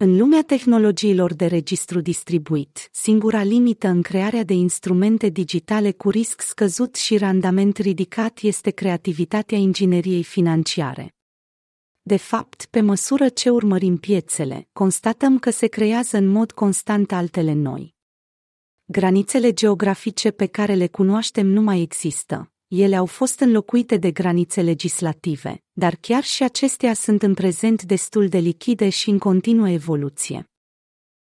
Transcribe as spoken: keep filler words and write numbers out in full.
În lumea tehnologiilor de registru distribuit, singura limită în crearea de instrumente digitale cu risc scăzut și randament ridicat este creativitatea ingineriei financiare. De fapt, pe măsură ce urmărim piețele, constatăm că se creează în mod constant altele noi. Granițele geografice pe care le cunoaștem nu mai există. Ele au fost înlocuite de granițe legislative, dar chiar și acestea sunt în prezent destul de lichide și în continuă evoluție.